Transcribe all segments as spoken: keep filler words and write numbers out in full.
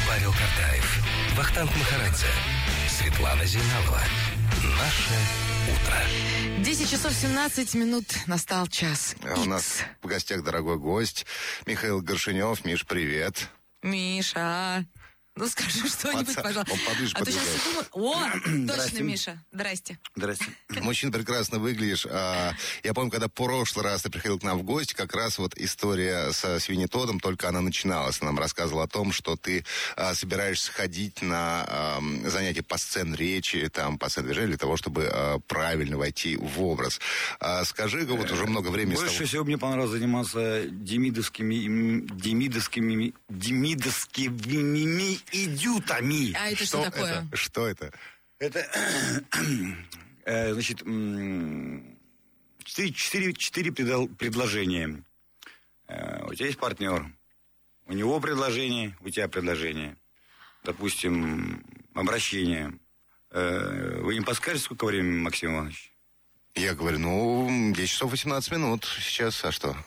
Павел Картаев, Вахтанг Махарадзе, Светлана Зейналова. Наше утро. десять часов семнадцать минут, настал час. А у нас в гостях дорогой гость Михаил Горшенев. Миш, привет. Миша, ну скажи что-нибудь, Паца... пожалуйста. Он поближе а то сейчас подбегает. думаю... О, точно, Миша. Здрасте. Здрасте. Мужчина, прекрасно выглядишь. А, я помню, когда в прошлый раз ты приходил к нам в гости, как раз вот история со свинетодом, только она начиналась. Она нам рассказывала о том, что ты а, собираешься ходить на а, занятия по сцен речи, там, по сцен движения, для того, чтобы а, правильно войти в образ. А, скажи, вот уже много времени... Больше того... всего мне понравилось заниматься демидовскими, демидовскими, демидовскими идиотами. А это что, что такое? Это? Что это? Это, э, значит, четыре, четыре, четыре предложения. Э, у тебя есть партнер, у него предложение, у тебя предложение. Допустим, обращение. Э, вы не подскажете, сколько времени, Максим Иванович? Я говорю, ну, десять часов восемнадцать минут сейчас, а что?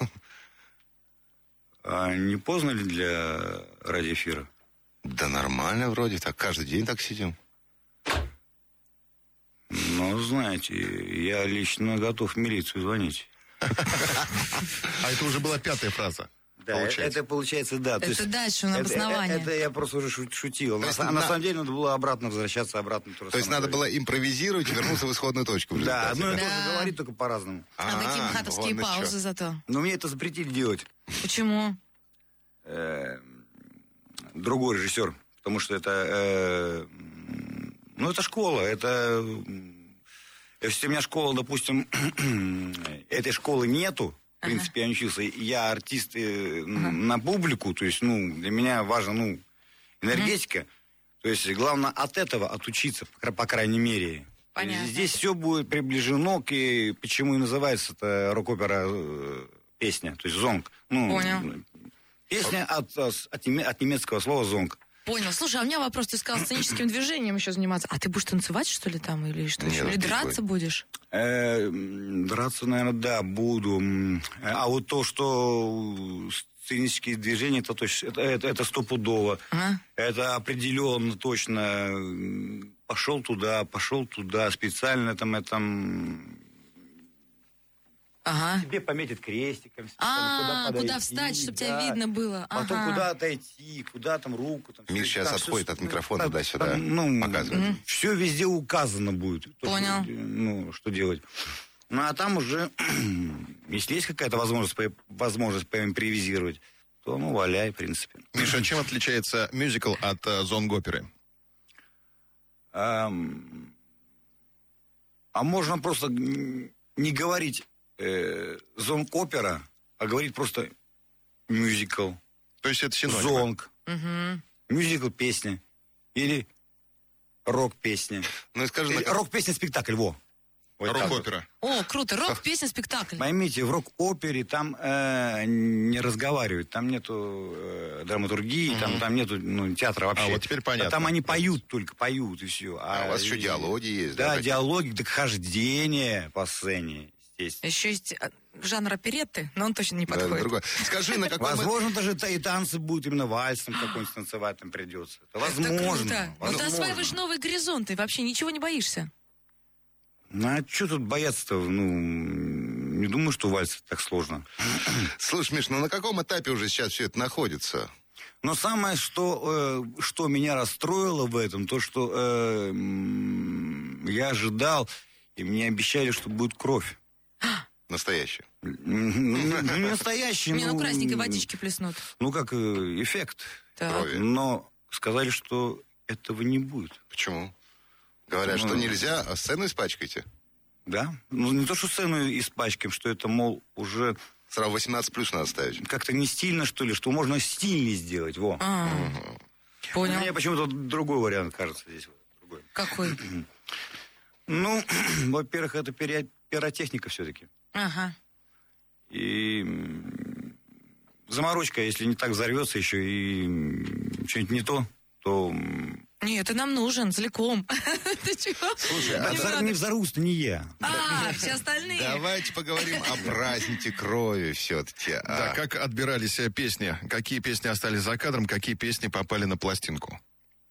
А не поздно ли для радиоэфира? Да нормально вроде, так каждый день так сидим. Ну, знаете, я лично готов в милицию звонить. А это уже была пятая фраза. Да, получается. это получается, да. Это есть, дальше, на обоснование. Это, это я просто уже шутил. На, на, на самом деле надо было обратно возвращаться, обратно. То есть надо было импровизировать и вернуться в исходную точку. В да, ну это да. тоже говорить только по-разному. А, а такие хатовские вон паузы зато. Но мне это запретили делать. Почему? Другой режиссер. Потому что это... Э, ну, это школа. Это... Если у меня школа, допустим, этой школы нету, в принципе, ага. я не учился, я артист э, ага. на публику, то есть, ну, для меня важна, ну, энергетика. Ага. То есть, главное от этого отучиться, по, по крайней мере. Понятно. Здесь все будет приближено к... Почему и называется это рок-опера э, песня, то есть зонг. Ну, Понял. Песня от, от, от немецкого слова зонг. Понял. Слушай, а у меня вопрос, ты сказал, сценическим движением еще заниматься. А ты будешь танцевать, что ли, там, или что? Нет, или драться будет. будешь? Э, драться, наверное, да, буду. А вот то, что сценические движения, это, точно, это, это, это стопудово. Ага. Это определенно, точно. Пошел туда, пошел туда, специально там, это... Ага. Тебе пометят крестиком. А, куда, подойти, куда встать, чтобы да. тебя видно было. Ага. Потом куда отойти, куда там руку. Там, Миш сейчас там, отходит все, от микрофона там, туда-сюда, там, ну, показывает. Угу. Все везде указано будет. Понял. Что, ну, что делать. Ну, а там уже, если есть какая-то возможность, возможность поимпровизировать, то, ну, валяй, в принципе. Миша, чем отличается мюзикл от uh, зонг-оперы? А, а можно просто не говорить э, зонг-опера, а говорить просто мюзикл. То есть это синоним? Зонг. Угу. Мюзикл-песня. Или рок-песня. Ну, и скажи, Или, рок-песня-спектакль, во. Рок-опера. О, круто. Рок-песня-спектакль. Поймите, в рок-опере там э, не разговаривают, там нету э, драматургии, угу. там, там нету ну, театра вообще. А вот теперь понятно. А там они поют только, поют и все. А, а у вас еще диалоги есть, да? Да, диалоги, так хождение по сцене, естественно. Еще есть жанр оперетты, но он точно не подходит. Да, скажи, на каком... Возможно, даже и танцы будут именно вальсом какой-нибудь танцевать там придется. Это возможно. Это круто. Ну, ты осваиваешь новые горизонты, вообще ничего не боишься. Ну, а что тут бояться-то? Ну, не думаю, что вальс так сложно. Слушай, Миш, ну на каком этапе уже сейчас все это находится? Но самое, что, э, что меня расстроило в этом, то, что э, я ожидал, и мне обещали, что будет кровь. Настоящая. Не настоящая. Не, ну красненькой водички плеснут. Ну, как эффект. Но сказали, что этого не будет. Почему? Говорят, что нельзя, а сцену испачкайте. Да. Ну, не то, что сцену испачкаем, что это, мол, уже... Сразу восемнадцать плюс надо ставить. Как-то не стильно, что ли, что можно стильнее сделать. Во. Угу. Понял. Мне почему-то другой вариант кажется здесь. Другой. Какой? Ну, во-первых, это пиротехника все-таки. Ага. И заморочка, если не так взорвется еще и что-нибудь не то, то Нет, ты нам нужен, целиком. Ты чего? Слушай, а А да- Взор- не взорвусь, не я. А, все остальные. давайте поговорим о празднике крови все-таки. Да, как отбирались э, песни? Какие песни остались за кадром, какие песни попали на пластинку?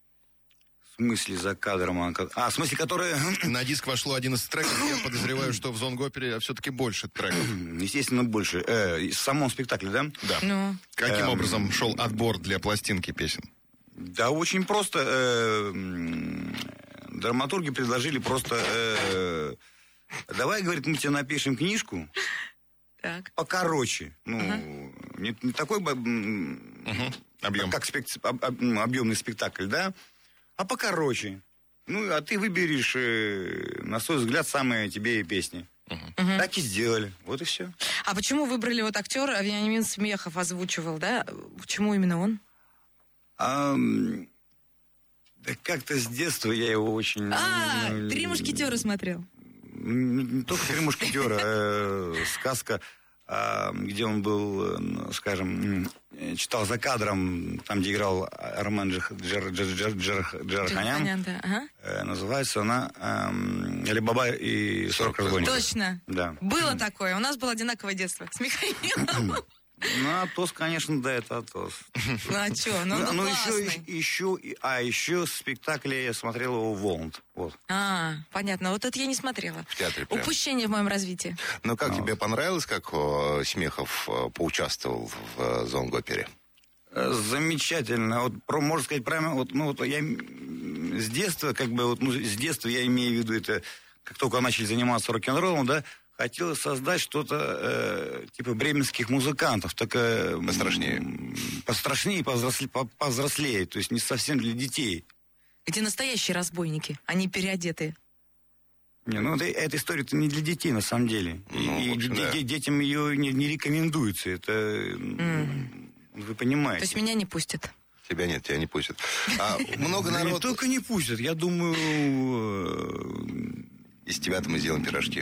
В смысле за кадром? А, а, в смысле, которые... На диск вошло одиннадцать треков. Я подозреваю, что в Зонгопере все-таки больше треков. Естественно, больше. Э, в самом спектакле, да? Да. Ну, Каким Эм. образом шел отбор для пластинки песен? Да, очень просто. э, м, Драматурги предложили просто... э, Давай, говорит, мы тебе напишем книжку так. покороче. Ну, не, не такой бы... м, Угу. Объем. Как спек- об- об- ну, объемный спектакль, да? А покороче. Ну, а ты выберешь, э, на свой взгляд, самые тебе песни. Так и сделали. Вот и все. А почему выбрали вот актера Вениамин Смехов озвучивал, да? Почему именно он? А, м, да как-то с детства я его очень... А, м, «Три мушкетера» смотрел. Не, не только «Три мушкетера», а сказка, а, где он был, ну, скажем, м, читал за кадром, там, где играл Армен Джар- Джар- Джар- Джар- Джар- Джараханян. Джараханян, да. Ага. Э, Называется она эм, «Али-Баба и сорок разбойников». Точно. Да. Было такое. У нас было одинаковое детство с Михаилом. Ну, Атос, конечно, да, это Атос. Ну а что? Ну, ну, Ну, еще, классный. еще, а еще спектакль я смотрел его «Волнд». Вот. А, понятно. Вот это я не смотрела. В театре прям. Упущение в моем развитии. Ну, как тебе понравилось, как о, Смехов э, поучаствовал в э, Зонгопере? Э, Замечательно. Вот, про, можно сказать, прямо, вот, ну, вот я м, с детства, как бы, вот, ну, с детства я имею в виду это, как только начали заниматься рок-н-роллом, да, хотелось создать что-то э, типа бременских музыкантов, так э, м, Пострашнее. пострашнее, повзросле- по- повзрослее, то есть не совсем для детей. Где настоящие разбойники, они переодетые. Не, ну, это, эта история-то не для детей, на самом деле. И- Ну, и в общем, де- да. де- детям ее не, не рекомендуется. Это, м, вы понимаете. То есть меня не пустят. Тебя нет, тебя не пустят. А много Да не народу... только не пустят, я думаю... Из тебя-то мы сделаем пирожки.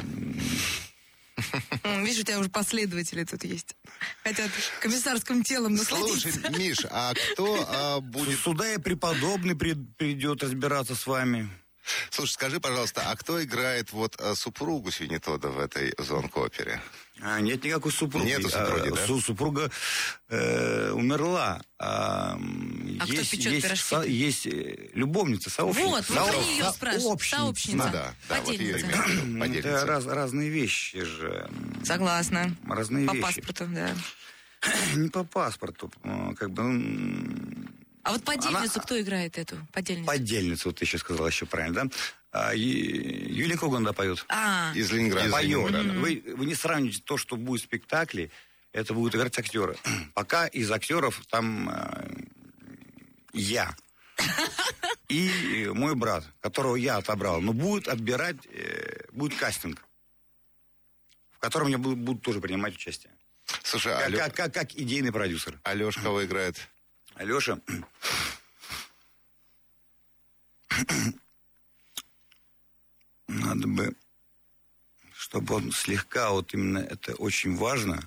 М, Видишь, у тебя уже последователи тут есть. Хотят комиссарским телом Слушай, насладиться. Миш, а кто а, э, будет... Сюда и преподобный при- придет разбираться с вами. Слушай, скажи, пожалуйста, а кто играет вот а, супругу Свинитода в этой Зонг-опере? А, нет никакой супруги. Нету супруги, А, да? су- Супруга э, умерла. А, м, А кто есть, печет есть, пирожки? со- есть э, любовница, сообщница. Вот, мы Со- про нее со- спрашиваем. сообщница. Сообщница. Ну да, да, вот ее Подельница. имею в виду, Это подельница. раз- разные вещи же. Согласна. Разные По вещи. паспорту, да. Не по паспорту. э, Как бы... м, А вот подельницу Она- кто играет эту? Подельницу? Подельница, вот ты еще сказала еще правильно, да? А, Ю- Юлия Коган, да, поет. А, Из Ленинграда. Поет. Вы, вы не сравните то, что будет в спектакле, это будут играть актеры. Пока из актеров там э, я и мой брат, которого я отобрал. Но будет отбирать, э, будет кастинг, в котором я буду, буду тоже принимать участие. Слушай, Как, Алё- как, как, как идейный продюсер. Алёша кого играет? Алеша, надо бы, чтобы он слегка, вот именно это очень важно.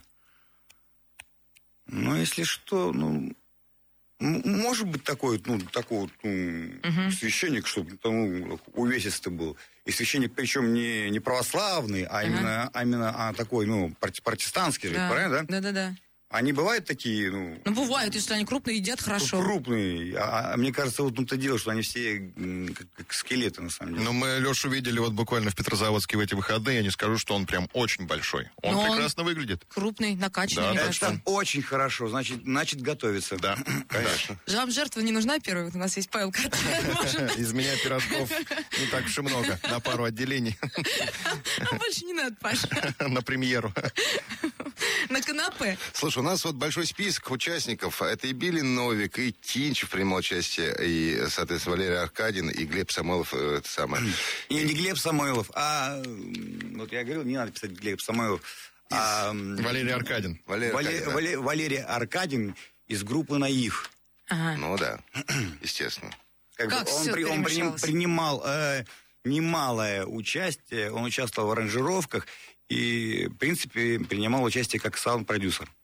Но если что, ну, м- может быть такой, ну, такой вот, ну, священник, чтобы ну, увесистый был. И священник, причем не, не православный, а именно, а именно а такой, ну, проти- протестантский же, правильно, да? Да-да-да. Они бывают такие, ну, Ну, бывает, если они крупные, едят хорошо. крупные. А, а мне кажется, вот тут-то дело, что они все м, как, как скелеты, на самом деле. Ну, мы Лешу видели вот буквально в Петрозаводске в эти выходные. Я не скажу, что он прям очень большой. Он Но он- прекрасно выглядит. Крупный, накачанный, Да, мне так кажется. Это очень хорошо, значит, значит готовиться. Да, конечно. Вам жертва не нужна первая? Вот у нас есть Павел Катаев. Может, Из меня пирожков не так уж и много. На пару отделений. а больше не надо, Паша. На премьеру. На канапе. Слушай, у нас вот большой список участников. Это и Билли Новик, и Тинчев принимал участие, и, соответственно, Валерий Аркадин, и Глеб Самойлов, э, это самое. И не Глеб Самойлов, а... м, Вот я говорил, не надо писать Глеб Самойлов. А, м, Валерий Аркадин. Валерий Вале- Аркадин, да. Вале- Валерий Аркадин из группы «Наив». Ага. Ну да, естественно. Как, Как бы он, всё при- он при- перемешалось. принимал э, немалое участие, он участвовал в аранжировках и, в принципе, принимал участие как саунд-продюсер.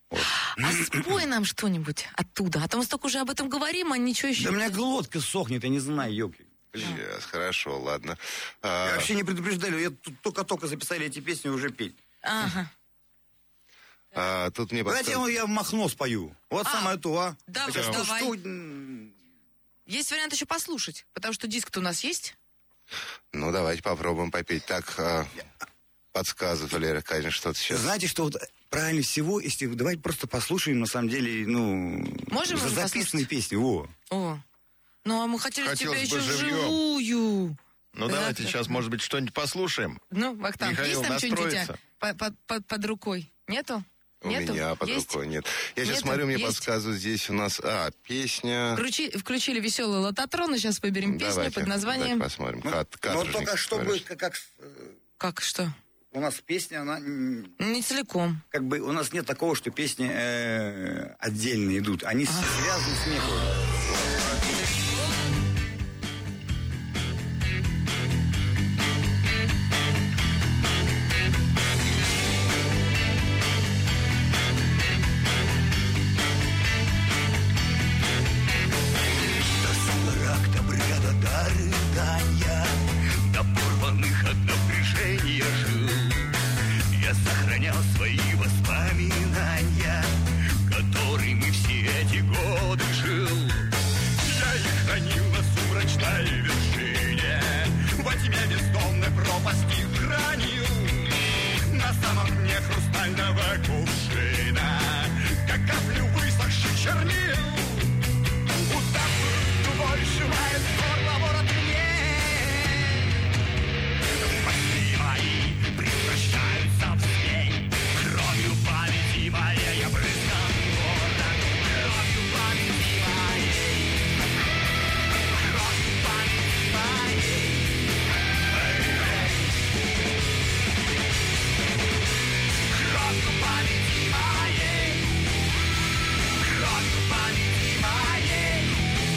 Вот. А спой нам что-нибудь оттуда. А то мы столько уже об этом говорим, а ничего еще... Да у меня глотка сохнет, я не знаю, ёлки. Сейчас, хорошо, ладно. Я А, вообще не предупреждали, я тут только-только записали эти песни, уже петь. Ага. а, тут мне Давайте я, подсказывают. я в Махно спою. Вот А, самое то, а. давай, Хотя что- давай. что, м, Есть вариант еще послушать, потому что диск-то у нас есть. Ну, давайте попробуем попеть. Так, а, подсказывали, конечно, что-то сейчас. Знаете, что вот правильно всего, если давайте просто послушаем, на самом деле, ну... Можем за уже записанные послушать? песни, во. О. Ну, а мы хотели Хотелось тебя бы еще живьем. вживую. Ну, Да, давайте да. сейчас, может быть, что-нибудь послушаем. Ну, Вахтанг, Михаил есть там что-нибудь у тебя настроится. под, под- под- под рукой? Нету? У Нету? меня под Есть? рукой нет. Я сейчас Нету? смотрю, мне Есть? подсказывают здесь у нас... А, песня... Включи- включили веселый лототрон, и сейчас выберем песню Давайте, под названием... давайте посмотрим. Ну, Кат- но каторжник, только чтобы, говоришь. как, как, э, Как, что? у нас песня, она... м, Не целиком. Как бы у нас нет такого, что песни э, отдельно идут. Они с- связаны с мехом. До сумрак, до бреда, до рыдания, до порванных от напряжения жил. Я сохранял свои воспоминания, которыми все эти годы жил. Я их хранил на сумрачной вершине, во тьме бездомной пропасти хранил. На самом дне хрустального кувшина, как каплю высохших чернил. Уставшую боль сжимает горло ворот мне. Мосты мои превращаются в змей. Кровью памяти моей я брызгал город. Кровью памяти моей. Кровью памяти моей. Кровью памяти моей. Кровью памяти моей.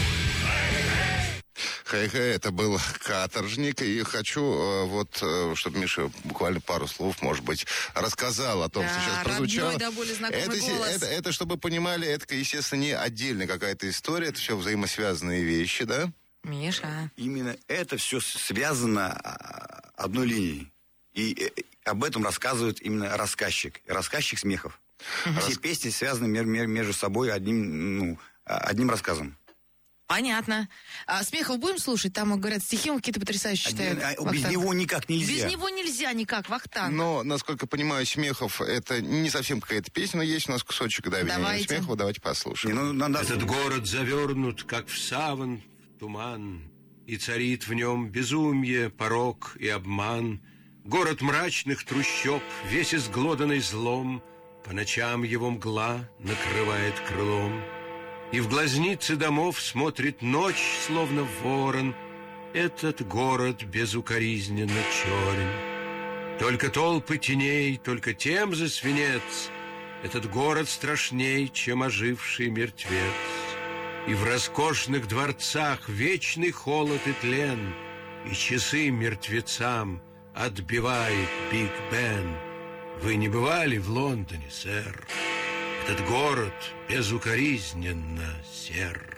Хэй-хэй, это был каторжник, и хочу э, вот, э, чтобы Миша буквально пару слов, может быть, рассказал о том, Да, что сейчас родной, прозвучало. до боли знакомый это, се- голос. это, это, чтобы понимали, это, естественно, не отдельная какая-то история, это все взаимосвязанные вещи, да? Миша. Именно это все связано а, одной линией. И э, об этом рассказывает именно рассказчик. Рассказчик Смехов. Все песни связаны мер- мер- между собой одним, ну, а, одним рассказом. Понятно. А Смехов будем слушать? Там, говорят, стихи он какие-то потрясающие читает. А, без Вахтанг. него никак нельзя. Без него нельзя никак, Вахтанг. Но, насколько понимаю, Смехов, это не совсем какая-то песня, но есть у нас кусочек, да, Вениамина Давайте. Смехова, давайте Не, послушаем. ну, надо... Этот город завернут, как в саван, в туман, и царит в нем безумие, порок и обман. Город мрачных трущоб, весь изглоданный злом, по ночам его мгла накрывает крылом. И в глазницы домов смотрит ночь, словно ворон. Этот город безукоризненно черен. Только толпы теней, только темзы свинец. Этот город страшней, чем оживший мертвец. И в роскошных дворцах вечный холод и тлен, и часы мертвецам отбивает Биг Бен. Вы не бывали в Лондоне, сэр? Этот город безукоризненно сер.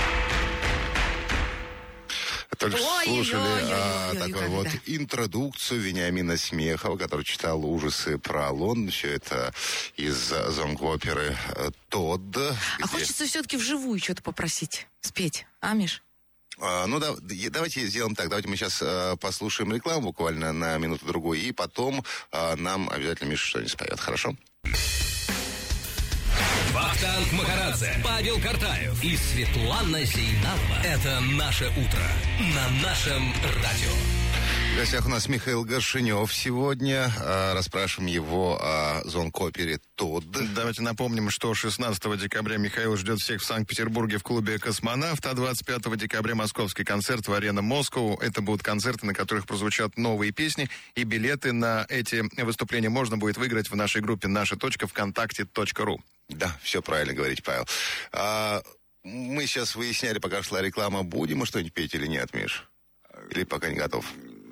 Только что Ой-ой-ой, слушали а, ой-ой-ой, такую когда. вот интродукцию Вениамина Смехова, который читал ужасы про Лондон. Все это из зонг-оперы э, «Тодд». А где- хочется все-таки вживую что-то попросить, спеть. А, Миш? А, ну, да, е- давайте сделаем так. Давайте мы сейчас э, послушаем рекламу буквально на минуту-другую, и потом э, нам обязательно Миша что-нибудь споет. Хорошо? Вахтанг Махарадзе, Павел Картаев и Светлана Зейналова. Это «Наше утро» на нашем радио. В гостях у нас Михаил Горшинев сегодня. Э, расспрашиваем его о зонг-опере «Тодд». Давайте напомним, что шестнадцатого декабря Михаил ждет всех в Санкт-Петербурге в клубе «Космонавт», а двадцать пятого декабря московский концерт в «Арена Москва». Это будут концерты, на которых прозвучат новые песни, и билеты на эти выступления можно будет выиграть в нашей группе наша точка вконтакте точка ру. Да, все правильно говорите, Павел. А, мы сейчас выясняли, пока шла реклама, будем мы что-нибудь петь или нет, Миш? Или пока не готов?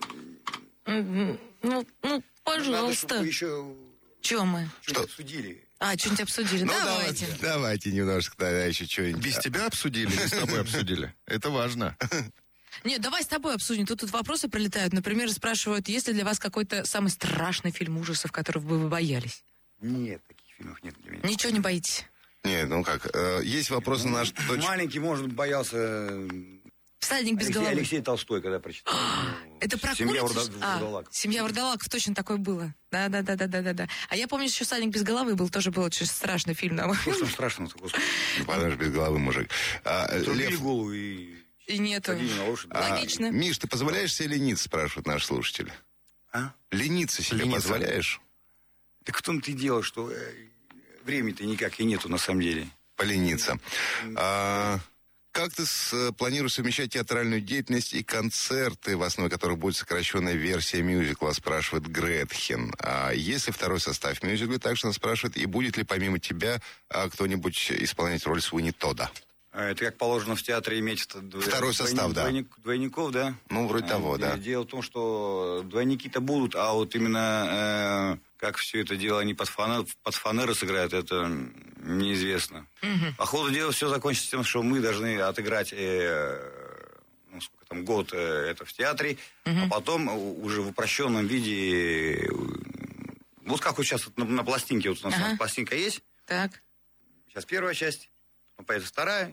Ну, ну, Надо, пожалуйста. чтобы еще Че мы? Что? что-то судили. А, что-нибудь обсудили? Ну, Давайте. давайте. Давайте немножко тогда еще что-нибудь. Без тебя обсудили или с тобой обсудили? Это важно. Нет, давай с тобой обсудим. Тут, тут вопросы прилетают. Например, спрашивают, есть ли для вас какой-то самый страшный фильм ужасов, которого бы вы боялись? Нет, таких фильмов нет для меня. Ничего не боитесь? Нет, ну как, э, есть вопросы на наш... точ- Маленький, может, боялся... э, Всадник без Алексей, головы. Алексей Толстой, когда прочитал. Это про «Семья курицу? Варда- А, Вурдалаков». «Семья Вурдалаков», точно такое было. Да-да-да-да-да-да. А я помню, еще «Всадник без головы» был, тоже был очень страшный фильм. на мой Что ж там страшного-то, господи? Подожди, без головы, мужик. А, Отрубили Лев, голову и... И нету. Садили на лошадь. а, Логично. Миш, ты позволяешь себе лениться, спрашивают наши слушатели? А? Лениться себе Лениться. позволяешь? Так в том-то и дело, что э, времени-то никак и нету на самом деле. Полениться. А, как ты с- планируешь совмещать театральную деятельность и концерты, в основе которых будет сокращенная версия мюзикла, спрашивает Гретхен. А есть ли второй состав мюзикла, также она спрашивает, и будет ли помимо тебя а, кто-нибудь исполнять роль Суини Тодда? А это как положено в театре иметь это дво- Второй состав, да. двойник- двойников, да? Ну, вроде А, того, да. Дело в том, что двойники-то будут, а вот именно э, как все это дело они под, фанер, под фанеры сыграют, это неизвестно. По ходу дела все закончится тем, что мы должны отыграть э, ну, сколько там, год э, это в театре, а потом у- уже в упрощенном виде, э, вот как вот сейчас вот на, на пластинке, вот у нас Ага. пластинка есть, Так. сейчас первая часть, потом поедет вторая,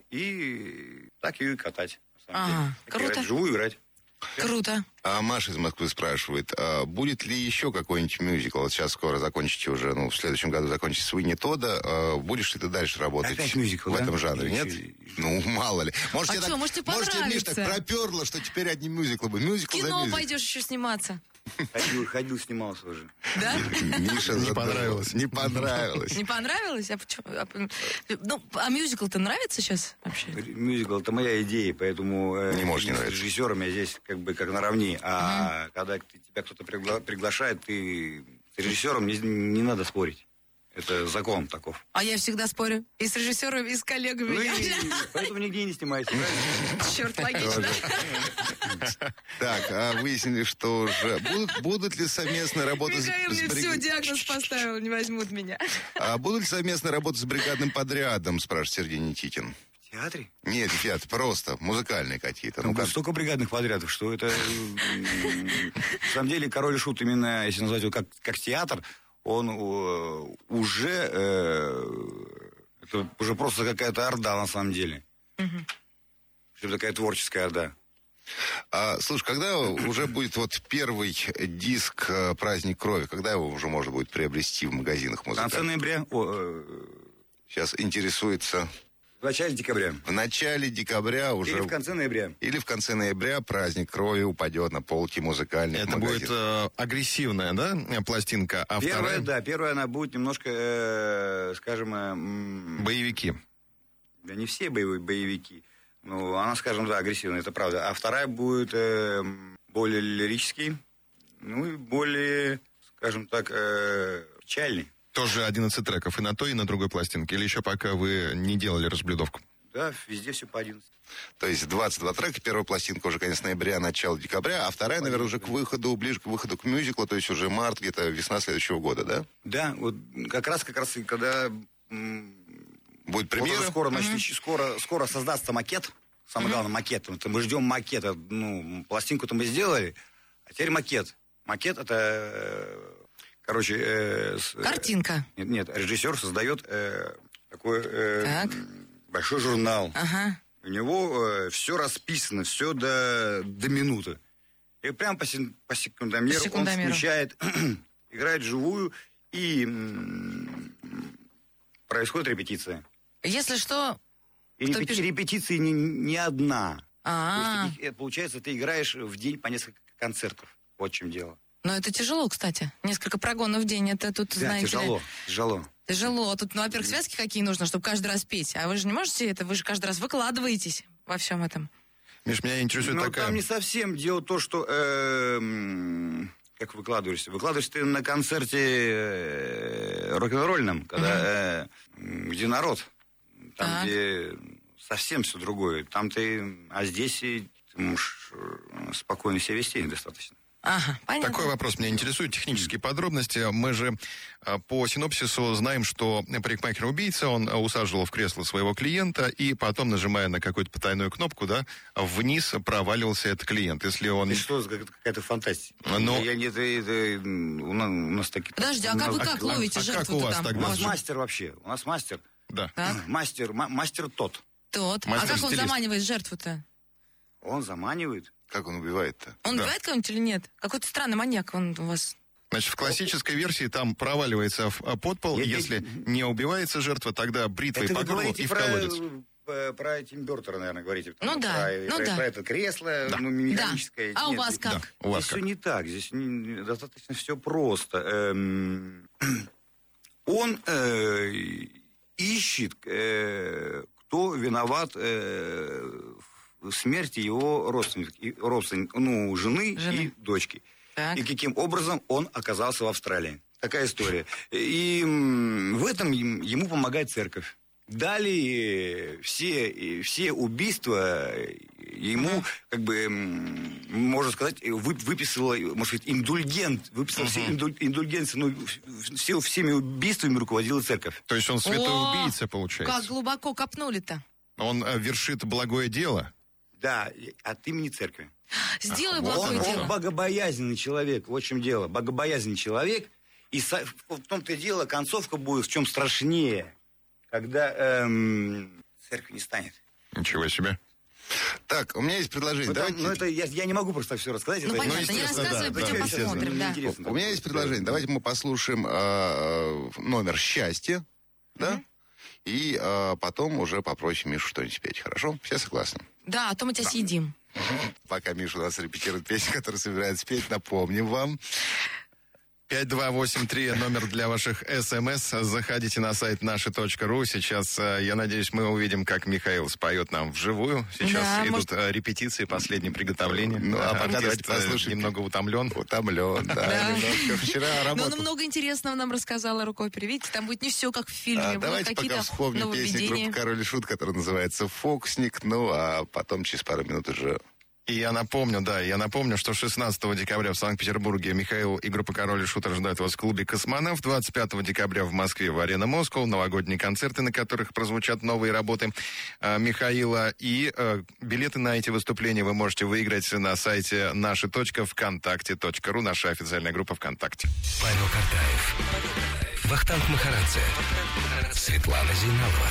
и так ее и катать. На самом Ага, деле. Так круто. играть, вживую играть. Круто. А Маша из Москвы спрашивает, а будет ли еще какой-нибудь мюзикл? Вот сейчас скоро закончите уже, ну, в следующем году закончите Суини Тодда. А будешь ли ты дальше работать Опять мюзикл, в да? этом жанре? Или Нет? еще- Ну, мало ли. Может, А тебе чё, так- может, тебе может, тебе, Миш, так понравится? проперло, что теперь одни мюзиклы будут. Мюзикл за Кино мюзикл. пойдешь еще сниматься. Ходил, ходил, снимался уже. Да? Миша Не задумался. понравилось. Не понравилось. Не понравилось? А почему? А, п- ну, а мюзикл-то нравится сейчас вообще? Мюзикл — это моя идея, поэтому э, Не может не с нравиться. режиссером я здесь как бы как наравне. А когда ты- тебя кто-то пригла- приглашает, ты с режиссером не, не надо спорить. Это закон таков. А я всегда спорю. И с режиссером, и с коллегами. Ну Я- и поэтому нигде не снимайся, правильно? Черт, логично. Так, а выяснили, что уже... Будут, будут ли совместные работы с, Михаил с мне бриг- все, диагноз поставил, не возьмут меня. А будут ли совместные работы с бригадным подрядом, спрашивает Сергей Никитин. В театре? Нет, ребят, просто музыкальные какие-то. Ну, Ну, как... столько бригадных подрядов, что это... м, На самом деле, Король и Шут, именно, если назвать его как, как театр, он э, уже... э, это уже просто какая-то орда, на самом деле. Что такая творческая орда. А, слушай, когда уже будет вот первый диск э, «Праздник крови», когда его уже можно будет приобрести в магазинах В конце музыкальных? ноября, о, э, Сейчас интересуется в начале декабря. в начале декабря уже... Или в конце ноября. Или в конце ноября «Праздник крови» упадет на полки музыкальных Это будет магазинов. э, агрессивная, да, пластинка, а Первая, вторая да, первая она будет немножко, э, скажем, э, м, боевики. да не все боевые боевики. Ну, она, скажем, да, агрессивная, это правда. А вторая будет э, более лирический, ну и более, скажем так, э, печальный. Тоже одиннадцать треков и на той, и на другой пластинке. Или еще пока вы не делали разблюдовку? Да, везде все по одиннадцать. То есть двадцать два трека, первая пластинка уже конец ноября, начало декабря, а вторая, наверное, уже к выходу, ближе к выходу к мюзиклу, то есть уже март, где-то весна следующего года, да? Да, вот как раз, как раз, и когда м, Будет вот премьера? уже скоро, значит, еще скоро, скоро создастся макет. Самое главное, макет. Это мы ждем макета. Ну, пластинку-то мы сделали, а теперь макет. Макет — это, э, короче... э, с- Картинка. Нет, нет, режиссер создает э, такой э, Так. м, большой журнал. Ага. У него все расписано, все до, до минуты. И прям по, сек- по секундомеру, По секундомеру. он включает, играет живую, и м, происходит репетиция. Если что... И Кто репети- пишет? репетиции не, не одна. А, То есть, таких, э, получается, ты играешь в день по несколько концертов. Вот в чем дело. но это тяжело, кстати. Несколько прогонов в день, это тут, Да, знаете тяжело, ли... тяжело. Тяжело. Тут, ну, во-первых, связки какие нужно, чтобы каждый раз петь. А вы же не можете это, вы же каждый раз выкладываетесь во всем этом. Миш, меня интересует Но такая... там не совсем дело то, что... э, м, как выкладываешься? Выкладываешься ты на концерте э, рок-н-ролльном, когда, э, м, где народ. Там, Так. где совсем все другое. Там ты... А здесь и ты можешь э, спокойно себя вести достаточно. Ага, понятно. Такой вопрос меня интересует, технические подробности. Мы же а, по синопсису знаем, что парикмахер-убийца, он а, усаживал в кресло своего клиента, и потом, нажимая на какую-то потайную кнопку, да, вниз проваливался этот клиент. Если он... И что, какая-то фантастика. Но... Я, это, это, у, нас, у нас такие... Подожди, а как вы как а- ловите а как жертву у вас там? тогда? У нас мастер вообще. У нас мастер. Да. Так. Мастер, ма- мастер тот. Тот. А Мастер как он стилист. заманивает жертву-то? Он заманивает. Как он убивает-то? Он Да. убивает кого-нибудь или нет? Какой-то странный маньяк он у вас. Значит, в классической версии там проваливается в а, подпол, Я- если не убивается жертва, тогда бритвой Это по вы горлу говорите и в про, колодец. э, про Тим Бёртона, наверное, говорите. Ну Про- да, про, ну про- да. про это кресло, Да. ну, Да. механическое. А у Нет, вас здесь- Да, как? у вас Здесь как? все не так, здесь не- достаточно все просто. Эм, Он э, ищет, э, кто виноват э, в смерти его родственников, и- родственник- ну, жены, Жены. и дочки. Так. И каким образом он оказался в Австралии. Такая история. И м, в этом им- ему помогает церковь. Далее все, и все убийства ему, как бы, м, можно сказать, вы- выписала, может быть, индульгент, выписала все индуль- индульгенции, ну, в- все, всеми убийствами руководила церковь. То есть он святой О, убийца, получается. Как глубоко копнули-то? Он а, вершит благое дело. Да, и- от имени церкви. Сделай Он, благое он дело. богобоязненный человек, вот в чем дело. Богобоязненный человек, и со- в том-то и дело, концовка будет в чем страшнее, когда эм, церковь не станет. Ничего себе. Так, у меня есть предложение. Ну, там, Давайте- ну, это я, я не могу просто все рассказать. Ну, это- понятно, не естественно, рассказывай, да, пойдем да, посмотрим, Мне да. интересно. У меня есть предложение. Давайте мы послушаем э, номер счастья, да? И э, потом уже попросим Мишу что-нибудь спеть. Хорошо? Все согласны? Да, а то мы тебя съедим. Пока Миша у нас репетирует песню, которую собирается спеть, напомним вам. пять два восемь три номер для ваших смс. Заходите на сайт наши точка ру. Сейчас, э, я надеюсь, мы увидим, как Михаил споет нам вживую. Сейчас Да, идут может- э, репетиции, последние приготовления. Ну, а Ага, пока давайте артист, э, послушаем. немного утомлен. Утомлен, да. Да. немножко. Вчера Но работал. он много интересного нам рассказала рукой-пере. Видите, там будет не все как в фильме. А, будут давайте пока какие-то вспомним песню нововведения. группы «Король и Шут», которая называется «Фоксник». Ну, а потом через пару минут уже... И я напомню, да, я напомню, что шестнадцатого декабря в Санкт-Петербурге Михаил и группа «Король и Шут» ожидают вас в клубе «Космонавт». двадцать пятого декабря в Москве в «Арена Москва». Новогодние концерты, на которых прозвучат новые работы э, Михаила. И э, билеты на эти выступления вы можете выиграть на сайте наши точка вконтакте точка ру, наша официальная группа ВКонтакте. Павел Картаев, Вахтанг Махарадзе, Светлана Зейналова.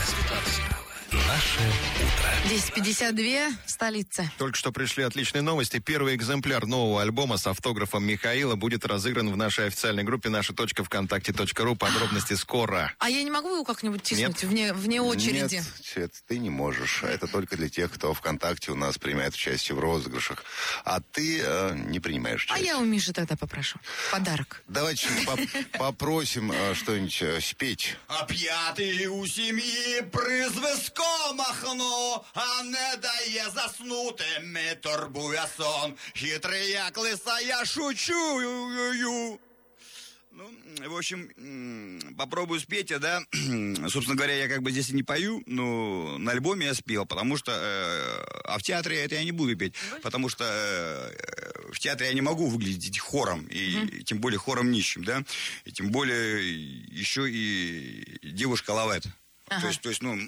Наше утро. десять пятьдесят два, столица. Только что пришли отличные новости. Первый экземпляр нового альбома с автографом Михаила будет разыгран в нашей официальной группе наша точка вконтакте точка ру. Подробности скоро. А я не могу его как-нибудь тиснуть Нет. вне, вне очереди? Нет, Свет, ты не можешь. Это только для тех, кто ВКонтакте у нас принимает участие в розыгрышах. А ты э, не принимаешь А участие. я у Миши тогда попрошу. Подарок. Давайте поп- попросим э, что-нибудь э, спеть. А п'ятий у сім'ї призвисько махно, а не дає заснути, ми турбує сон. Хитрий як лиса, я шучу. Ю-ю-ю. Ну, в общем, м, попробую спеть, а, да. Собственно говоря, я как бы здесь и не пою, но на альбоме я спел, потому что... э, а в театре это я не буду петь, потому что э, в театре я не могу выглядеть хором, и тем более хором нищим, да. И тем более еще и девушка лавет. Ага. То есть, то есть, ну...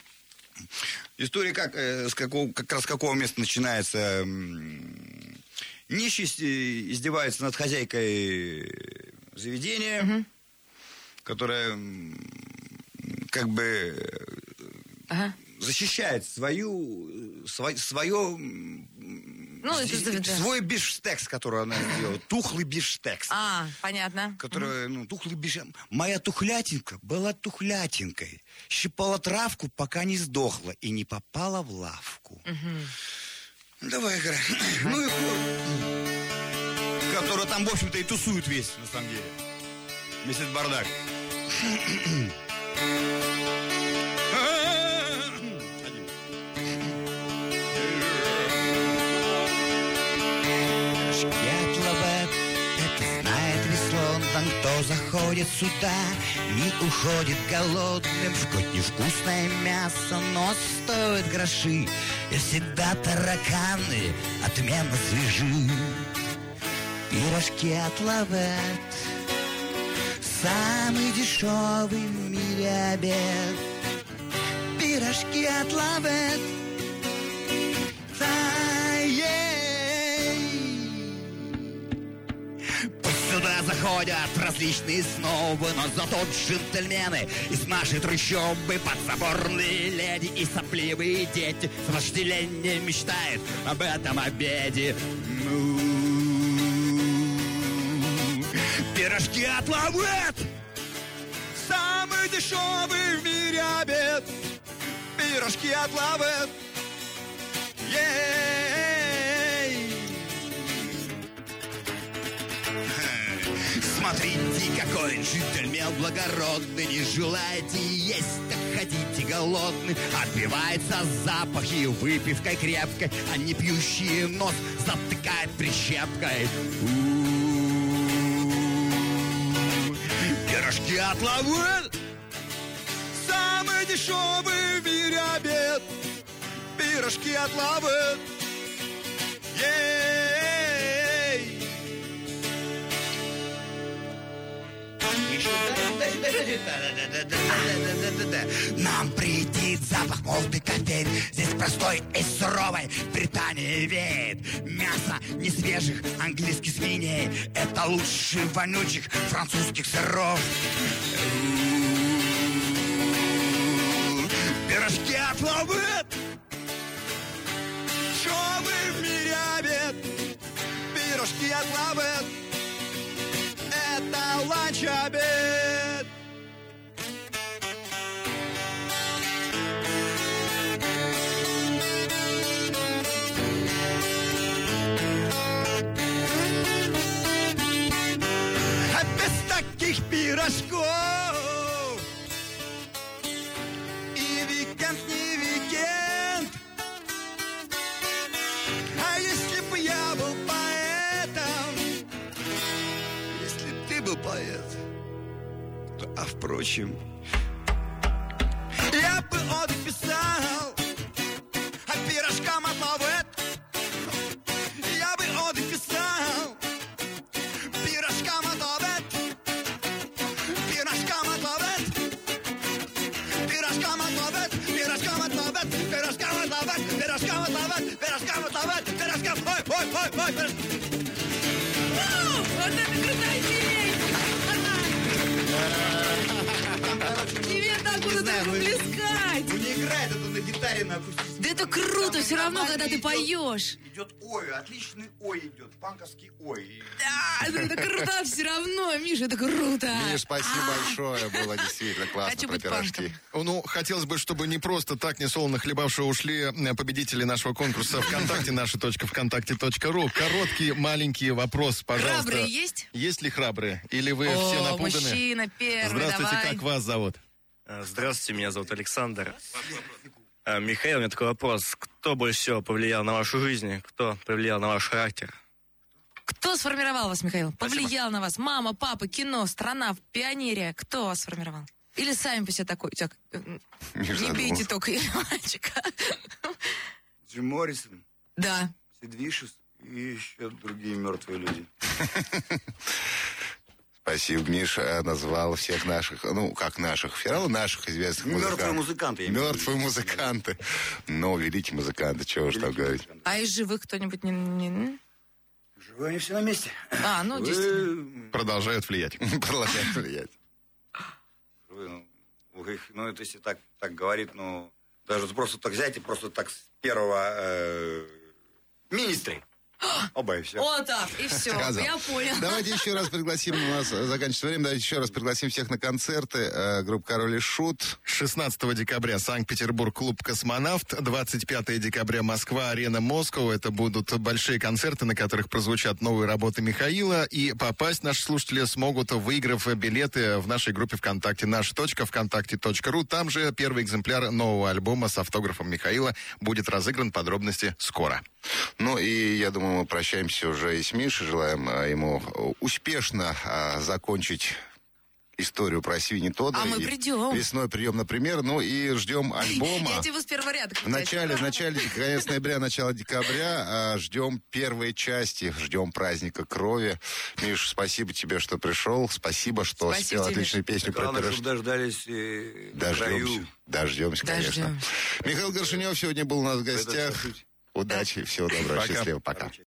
История как, э, с какого, как раз с какого места начинается. м, Нищий с- издевается над хозяйкой заведения, которая м, как бы Ага. защищает свою, свое, свое Ну, это заведение. свой бифштекс, который она сделала, тухлый бифштекс. А, понятно. Которая, ну, тухлый бифштекс. Моя тухлятинка была тухлятинкой. Щипала травку, пока не сдохла и не попала в лавку. Давай, играй. Ну и хор. Который там, в общем-то, и тусует весь, на самом деле. Весь этот бардак. Один. Шкетловет, это знает весь Лондон, кто заходит сюда, не уходит голодным, хоть невкусное мясо, но стоит гроши, и всегда тараканы отменно свежи. Пирожки от Лавет, самый дешевый в мире обед. Пирожки от Лавет, сюда заходят различные снобы, но зато джентльмены из нашей трущобы, подзаборные леди и сопливые дети с вожделением мечтают об этом обеде. Пирожки от Лавет, самый дешевый в мире обед. Пирожки от Лавет, ей! Смотрите, какой джентльмен благородный. Не желаете есть, так ходите голодный. Отбивается запахи выпивкой крепкой, а не пьющий нос затыкает прищепкой. У-у-у. Пирожки от Лавет, самый дешевый в мире обед. Пирожки от Лавет, ей! Нам прилетит запах молотый кофеин. Здесь простой и суровой Британии веет. Мясо несвежих английских свиней. Это лучше вонючих французских сыров. Пирожки от Лавет, дешевый в мире обед. Пирожки от Лавет, это ланч-обед. А без таких пирожков и викенд не викенд. А если бы я был поэтом, был поэт, то, а впрочем, я бы отписал а пирожкам от Лавет. Я бы отписал пирожкам от Лавет. Пирожкам от Лавет. Пирожкам от Лавет. Пирожкам от Лавет. Пирожкам от Лавет. Пирожкам от Лавет. Пирожкам от Лавет. Пирожкам. Ой, ой, ой, ой, пирожкам. Вот это крутая идея! Тебе так будут плескать! Ну не играет, это на гитаре на акустическом. Да это круто все равно, когда ты поешь. Идет ой, отличный ой идет, панковский ой. Да, это круто все равно, Миша, это круто. Миш, спасибо большое, было действительно классно. Хочу про быть пирожки. панком. Ну, хотелось бы, чтобы не просто так, не солоно хлебавшие ушли победители нашего конкурса ВКонтакте, наша точка вконтакте точка ру. Короткий, маленький вопрос, пожалуйста. Храбрые есть? Есть ли храбрые? Или вы О, все напуганы? мужчина первый, Здравствуйте, давай. как вас зовут? Здравствуйте, меня зовут Александр. А, Михаил, у меня такой вопрос. Кто больше всего повлиял на вашу жизнь? Кто повлиял на ваш характер? Кто сформировал вас, Михаил? Повлиял на вас? Мама, папа, кино, страна, пионерия. Кто вас сформировал? Или сами по себе такой? Так, не бейте только мальчика. Джим Моррисон, Да. Сид Вишес и еще другие мертвые люди. Спасибо, Миша назвал всех наших, ну, как наших, все равно наших известных Мертвые музыкантов. музыканты. я имею в виду. Мертвые музыканты. Но великие музыканты, чего уж там говорить. А из живых кто-нибудь не... не- Живые они все на месте. А, ну, действительно. Вы- Продолжают влиять. Продолжает влиять. живые, ну, у их- ну, это если так, так говорит, ну, даже просто так взять и просто так с первого э, министры. Оба и все. Вот так, и все. Сказал. Я понял. Давайте еще раз пригласим, у нас заканчивается время, давайте еще раз пригласим всех на концерты. Э, группа «Король и Шут». шестнадцатого декабря Санкт-Петербург, клуб «Космонавт». двадцать пятого декабря Москва, арена Москва. Это будут большие концерты, на которых прозвучат новые работы Михаила. И попасть наши слушатели смогут, выиграв билеты в нашей группе ВКонтакте. Наша точка вконтакте точка ру. Там же первый экземпляр нового альбома с автографом Михаила будет разыгран. Подробности скоро. Ну и я думаю, мы прощаемся уже и с Мишей. Желаем а, ему успешно а, закончить историю про Свинни Тодда. А мы И придем. Весной придем на премьеру, ну и ждем альбома. Я тебе с первого ряда. В начале, в начале, конец ноября, начало декабря а, ждем первые части, ждем праздника крови. Миш, спасибо тебе, что пришел. Спасибо, что Спасибо спел тебе. отличную песню про Главное, пирож... чтобы дождались э, Дождемся. краю. Дождемся, конечно. Дождемся. Михаил Горшинев сегодня был у нас в гостях. шутить. Удачи, всего доброго, Пока. счастливо, пока.